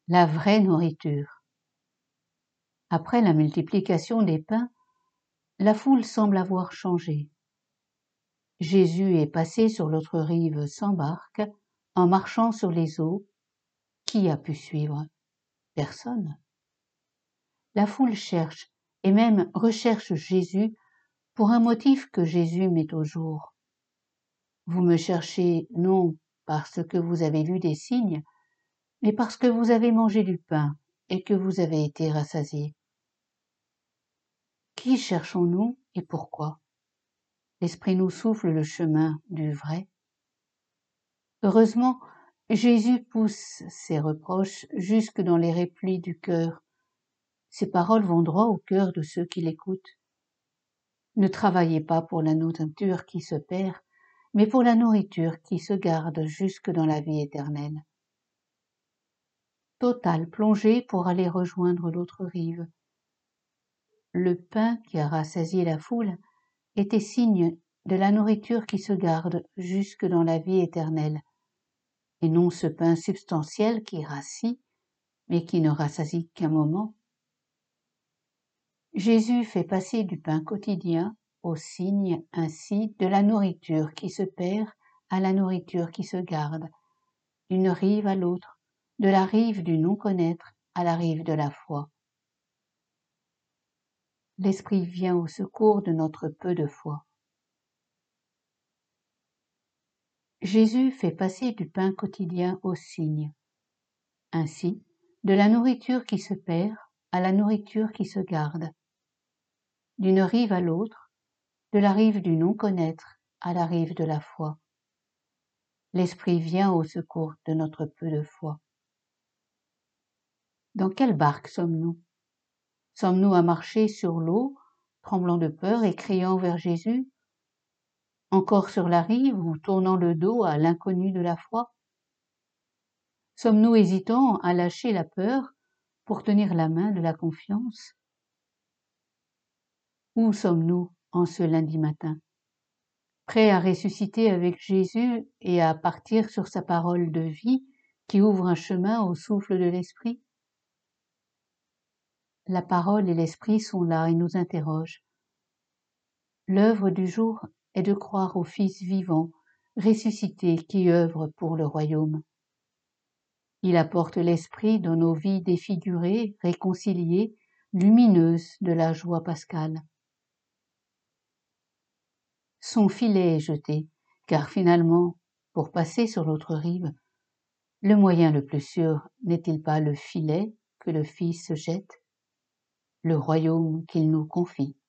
la vraie nourriture. Après la multiplication des pains, la foule semble avoir changé. Jésus est passé sur l'autre rive sans barque, en marchant sur les eaux. Qui a pu suivre? Personne. La foule cherche, et même recherche Jésus pour un motif que Jésus met au jour. Vous me cherchez non parce que vous avez vu des signes, mais parce que vous avez mangé du pain et que vous avez été rassasiés. Qui cherchons-nous et pourquoi? L'Esprit nous souffle le chemin du vrai. Heureusement, Jésus pousse ses reproches jusque dans les replis du cœur. Ses paroles vont droit au cœur de ceux qui l'écoutent. Ne travaillez pas pour la nourriture qui se perd, mais pour la nourriture qui se garde jusque dans la vie éternelle. Totale plongée pour aller rejoindre l'autre rive. Le pain qui a rassasié la foule était signe de la nourriture qui se garde jusque dans la vie éternelle, et non ce pain substantiel qui rassie, mais qui ne rassasie qu'un moment. Jésus fait passer du pain quotidien au signe ainsi de la nourriture qui se perd à la nourriture qui se garde, d'une rive à l'autre, de la rive du non-connaître à la rive de la foi. L'Esprit vient au secours de notre peu de foi. Jésus fait passer du pain quotidien au signe, ainsi de la nourriture qui se perd à la nourriture qui se garde, d'une rive à l'autre, de la rive du non-connaître à la rive de la foi. L'Esprit vient au secours de notre peu de foi. Dans quelle barque sommes-nous? Sommes-nous à marcher sur l'eau, tremblant de peur et criant vers Jésus? Encore sur la rive ou tournant le dos à l'inconnu de la foi? Sommes-nous hésitants à lâcher la peur pour tenir la main de la confiance? Où sommes-nous en ce lundi matin? Prêts à ressusciter avec Jésus et à partir sur sa parole de vie qui ouvre un chemin au souffle de l'Esprit? La parole et l'Esprit sont là et nous interrogent. L'œuvre du jour est de croire au Fils vivant, ressuscité qui œuvre pour le royaume. Il apporte l'Esprit dans nos vies défigurées, réconciliées, lumineuses de la joie pascale. Son filet est jeté, car finalement, pour passer sur l'autre rive, le moyen le plus sûr n'est-il pas le filet que le Fils jette, le royaume qu'il nous confie?